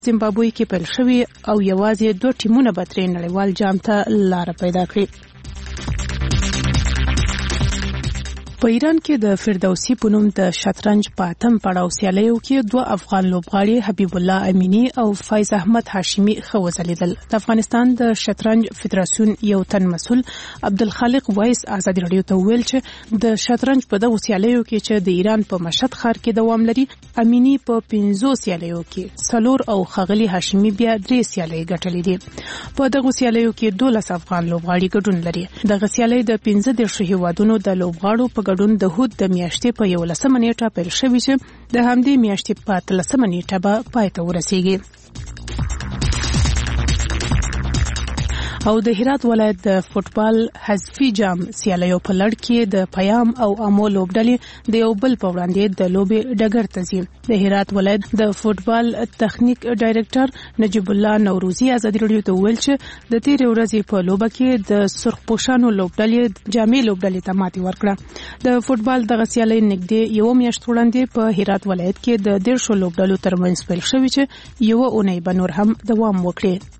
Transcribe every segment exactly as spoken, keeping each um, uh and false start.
زیمبابوې کې پیل شوی او یوازې دوه ټیمونه به ترې نړیوال جام ته لار پیدا کړي. په ایران کې د فردوسی په نوم د شطرنج په اتم پړاو سیالیو کې دوه افغان لوبغاړي حبیب الله امینی او فیض احمد هاشمی ښه وځلیدل. د افغانستان د شطرنج فدراسیون یو تن مسؤل عبدالخالق وایس ازادي رادیو ته ویل چې د شطرنج په دغه سیالیو کې چې د ایران په مشهد ښار کې دوام لري، امینی په پنځو سیالیو کې څلور او ښاغلي هاشمی بیا درې سیالۍ ګټلې دي. په دغه سیالیو کې دولس افغان لوبغاړي ګډون لري. دغه سیالۍ د پنځه دېرشو هیوادونو د لوبغاړو په ګډون د هود د میاشتې په یولسمه نیټه پیل شوی چې د همدې میاشتې په اتلسمه نیټه به پای ته ورسیږي. او د هرات ولایت د فوټبال حذفي جام سیالیو په لړ کې د پیام او امو لوبډلې د یو بل په وړاندې د لوبې ډګر ته ځي. د هرات ولایت د فوټبال تخنیک ډایرکټر نجیب الله نوروزی ازادي رادیو ته ویل چې د تیرې ورځې په لوبه کې د سرخپوشانو لوبډلې جامې لوبډلې ته ماتې ورکړه. د فوټبال دغه سیالۍ نږدې یو میاشت وړاندې په هرات ولایت کې د دیرشو لوبډلو ترمنځ پیل شوې چې یو اونۍ به نور هم دوام وکړي.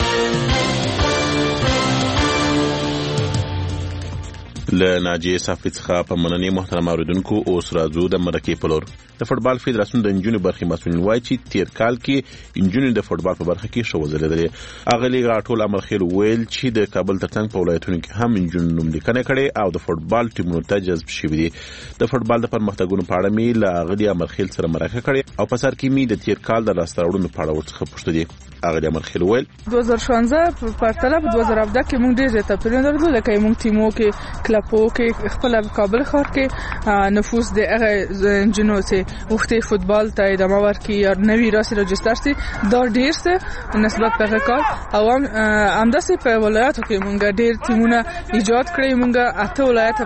له ناجیه صافی څخه په مننې محترم اوریدونکو اوس راځو د مرکې په لور. د فوټبال فدراسیون د انجونو برخې مسؤلین وایي چې تیر کال کې انجونو د فوټبال په برخه کې ښه وځلیدلې. اغلی غاټول امر خیر ویل چې د کابل ترڅنګ په ولایتونو کې هم انجونو نوملیکنه کړي او د فوټبال ټیمونو ته جذب شوي دي. د فوټبال د پرمختګونو په اړه مې له اغلی امر خیر سره مرکه کړې او په سر کې مې د تیر کال د لاسته راوړنو په اړه ورڅخه پوښتنه دي. اغلی امر خیر ویل دوه هزار شانزده په پرتله په دوه هزار سیزده کې موږ ډېر زیات توپیرونه درلودل، لکه موږ ټیمو کې کلبو کې خپل کابل ښار کې نفوس د هغه انجونو چې وختي فوټبال ته ادامه ورکړي یا نوی راسي رجستر سي دا ډېر څه نسبت په کال او همداسې په ولایتو کې موږ ډېر ټیمونه ایجاد کړی. موږ اته ولایت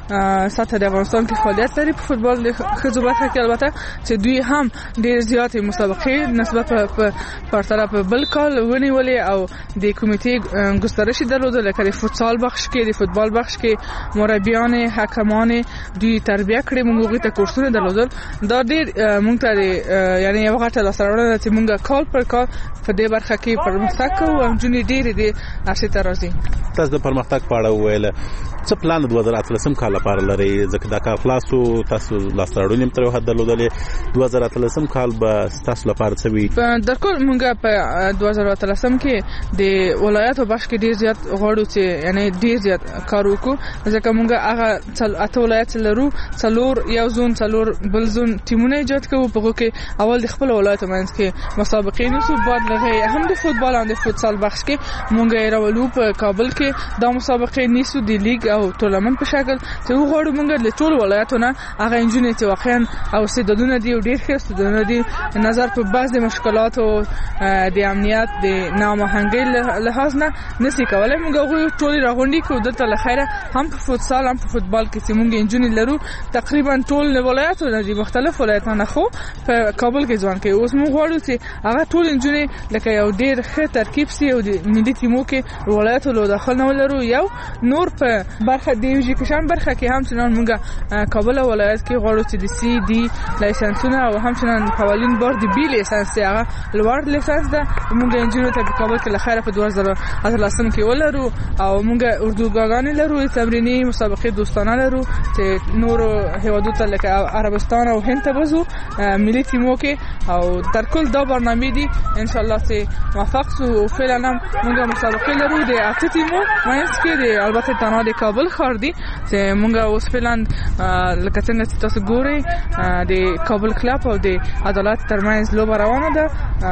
په سطح د افغانستان کې فعالیت لري په فوټبال د ښځو برخه کې، البته چې دوی هم ډېر زیاتې مسابقې نسبت په پرتله په بل کال ونیولې او د کمیټې ګسترش درلوده، لکه د فوتسال بخش کې د فوټبال بخش کې مربیان حکمان دوی تربیه کړې، موږ هغه ته کورسونه درلودل. دا ډېر موږ ته یعنی یو غټه لاسته راوړنه چې موږ کال پر کال په دې برخه کې پرمختګ کوو او جونې ډېرې دې ارشي ته راځي. تاسو د پرمختګ په اړه ویل څه پلان د دوه هزار اتلسم کال لپاره لري؟ ځکه دا کار خلاصو تاسو لاسته راوړنې تر یو حد درلودلې. دوه هزار اتلسم کال به تاسو لپاره څه وي؟ د کور موږ په دوه هزار اتلسم کې د ولایتو بخش کې ډېر زیات غواړو چې یعنی ډېر زیات کار وکړو، ځکه موږ هغه اته ولایت لرو، څلور یو زون څلور بل زون ټیمونه ایجاد کوو. په هغه کې اول د خپل ولایتو منځ کې مسابقې نشو، بعد لغه هم د فوتبال او د فوتسال بخش کې موږ یې راولو. په کابل کې دا مسابقې نیسو د لیګ او ټورنمنت په شکل چې وګورو موږ د ټول ولایتونو هغه انجونې چې واقعا او استعدادونه دي او ډېر ښه استعدادونه دي نظر په بعض د مشکلاتو د امنیت د نامهنګۍ لحاظ نه نسی کولای. موږ هغه ټول راغونډي کوو دلته لخيره هم په فوتسال هم په فوتبال کې چې موږ انجونې لرو تقریبا ټول ولایتونه دي، مختلف ولایتونه خو په کابل کې ځوان کې. اوس موږ غواړو چې هغه ټول انجونې لکه یو ډېر ښه ترکیب سي او د ملي ټیمو کې ولایتو له داخل نه ولرو. یو نور په برخه د ایجوکیشن برخه کې هم چې موږ کابل ولایت کې غواړو چې د سی ډي لایسنسونه او هم چې قوانین بورډ بي لایسنس هغه لوړ لایسنس ده موږ انجونې ته په کابل کې لخيره په دوه هزار اتلسم کې ولرو او موږ اردوګاګانې لرو، تمرینی مسابقې دوستانه لرو چې نور هیوادو ته لکه عربستان او هند ته وځو ملي ټیمو کې. او تر کل دا برنامه دي ان شاء الله چې موفق سو او فعلا موږ مسابقې لرو د اته ټیمو مینس کې د البته تنها د کابل ښار دي چې موږ اوس فعلا لکه څنګه چې تاسو ګورئ د کابل کلب او د عدالت ترمنځ لوبه روانه ده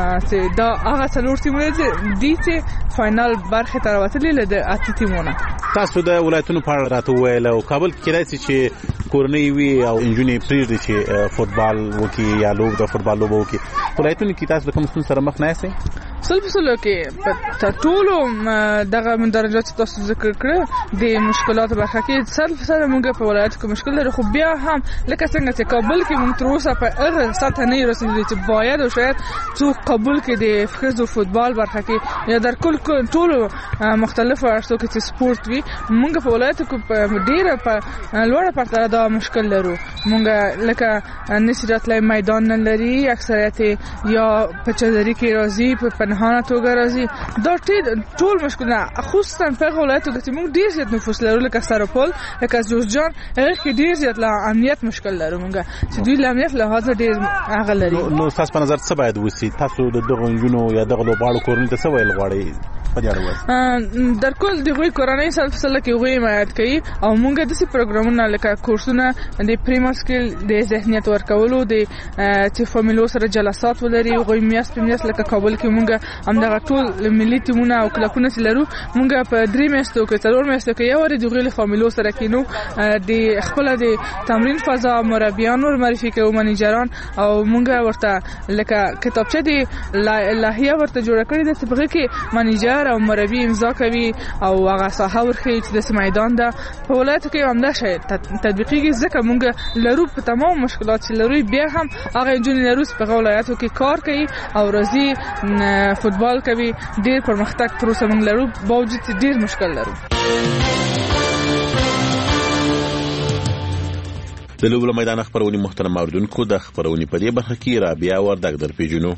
چې دا هغه څلور ټیمونه دي چې فائنل برخه ته راوتلي د اته ټیمونه. تاسو د ولایتونو په اړه راته وویل او کابل کې راځي چې کورنۍ وي او انجونې پریږدي چې فوتبال وکي یا لوب د فوتبال لوب وکي. ولایتونو کې تاسو د کوم څه سره مخ نه یاست؟ سلف سلو کې ټولو دغه درجات تاسو ذکر کړ د مشکلات برخه کې سلف سره موږ په ولایت کې مشکل لري، خو بیا هم لکه څنګه چې کابل کې موږ تر اوسه په هغه سطح نه رسیدلي چې باید او شاید څوک قبول کړي د ښځو فوتبال برخه کې یا در کل ټولو مختلفو ارشتو کې چې سپورت وي. موږ په ولایت کې ډیره په لوړه پرته دا مشکل لرو. موږ لکه نشرات لای میدان نه لري، اکثریت یا په چادري کې راځي، په پنهانه توګه راځي. دا ټول مشکلونه خصوصا په ولایتو کې موږ ډیر زیات نفوس لرو، لکه سرپل، لکه جوزجان، هغه کې ډیر زیات لا امنیت مشکل لرو موږ چې دوی له امنیت لحاظ ډیر هغه لري. نو تاسو په نظر څه باید وسی؟ تاسو د دغه نجونو یا دغه لوبغاړو کورنۍ ته څه ویل غواړئ؟ در کل دغه کورنۍ سلف سره کې غوي حمایت کوي او موږ د څه پروګرامونه لکه کورسونه د پریمر سکل د ذهنیت ورکولو د چې فامیلو سره جلسات ولري، غوي میاس په میاس لکه کابل کې موږ هم دغه ټول ملي ټیمونه او کلبونه لرو. موږ په درې میاشتو کې څلور میاشتو کې یو ور دغه فامیلو سره کینو د خپل د تمرین فضا مربیان ور معرفي کوي، منیجران، او موږ ورته لکه کتابچه دی لایحه ورته جوړ کړی د طبقه کې منیجر او مربي امضا کوي او هغه ساحه ورخي چې د میدان ده. په ولایت کې هم دا شی تطبیقي ځکه موږ لرو په تمام مشکلات چې لرو، بیا هم هغه جون لرو په ولایتو کې کار کوي او راځي فوتبال کوي. ډیر پرمختګ تر اوسه موږ لرو باوجود ډیر مشکل لرو. د لوبو میدان خبرونې محترم اوریدونکو، د خبرونې په دې برخه کې رابعه وردګ در پیژنو.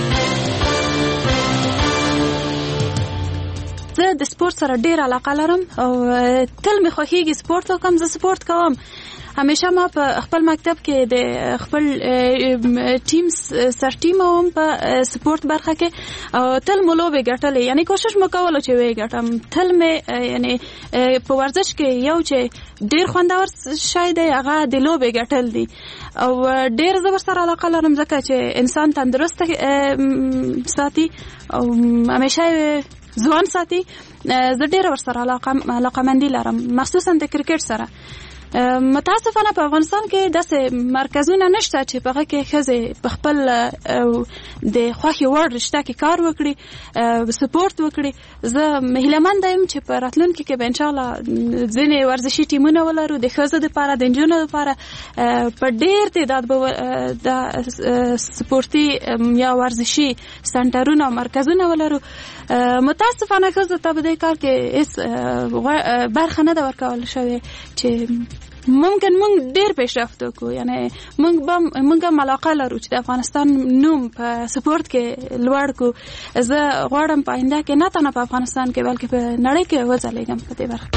زه د سپورت سره ډیر علاقه لرم او تل مې خوښیږي سپورت وکم. زه سپورت کوم همیشه. ما په خپل مکتب کې د خپل ټیم سر ټیم هم په سپورت برخه کې او تل مو لوبې ګټلې، یعنی کوشش مو کوله چې وې ګټم. تل مې یعنی په ورزش کې یو چې ډیر خوندور شای دی هغه د لوبې ګټل دي او ډیر زبر سره علاقه لرم ځکه چې انسان تندرست ساتي او همیشه ځوان ساتي. زه ډیر ور سره علاقه علاقه مندي لرم، مخصوصا د کرکټ سره. متاسفانه په افغانستان کې داسې مرکزونه نشته چې په هغه کې ښځې په خپل د خوښې وړ رشته کې کار وکړي، سپورت وکړي. زه هیلهمنده یم چې په راتلونکي کې به انشاءالله ځینې ورزشي ټیمونه ولرو د ښځو دپاره، د نجونو دپاره په ډېر تعداد به د سپورتي یا ورزشي سنټرونه او مرکزونه ولرو. متاسفانه ښځو ته په دې کار کې هیڅ برخه نه ده ورکول شوې چې ممکن مونږ ډیر پیشرفت وکړو. یعنی مونږ به مونږ هم علاقه لرو چې د افغانستان نوم په سپورت کې لوړ کړو. زه غواړم په آینده کې نه تنه په افغانستان کې بلکې په نړۍ کې وځلیږم په دې برخه.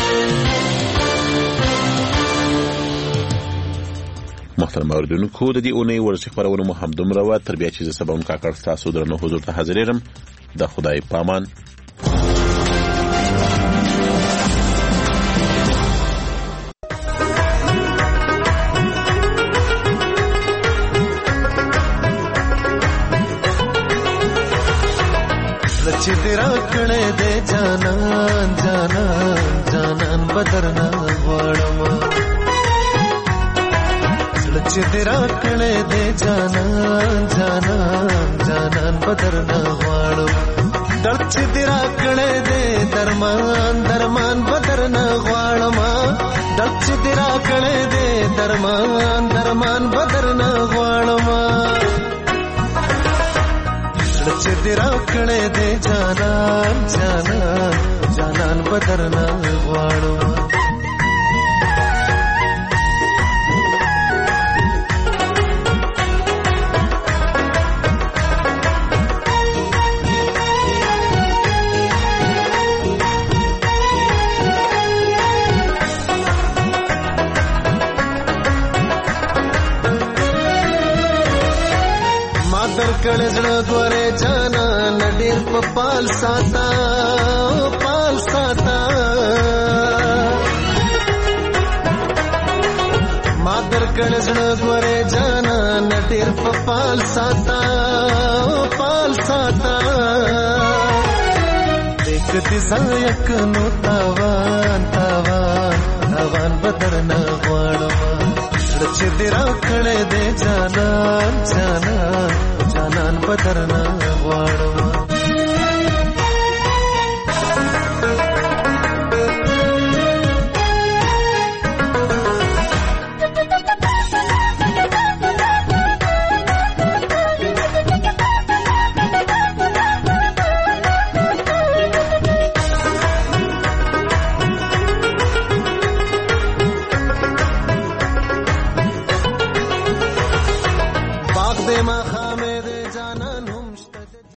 محترم اوریدونکو، د دې اونۍ ورزشي خبرونه مو همدومره وه. تر بیا چې زه سبا هم کاکړ ستاسو درنو حضور ته حاضرېږم. د خدای پامان. چې تیرا کړه دې جانان جانان جانان بدرنا غواړم، چې تیرا کړه دې جانان جانان جانان بدرنا غواړم. درد چې تیرا کړه دې درمان درمان بدرنا غواړم. درد چې تیرا کړه دې درمان درمان بدرنا غواړم. چې تیرا کړه دې جانان جانان جانان بدرنا غواړم. کړه زړه دوره جانا نډیر په پال ساتا پال ساتا ما در کړه زړه دوره جانا نډیر په پال ساتا پال ساتا دیک دې زایک نو تاوان تاوان تاوان بدرنا غواړم. چې دې را کړه دې جانان جانان جانان بدرنا غواړم.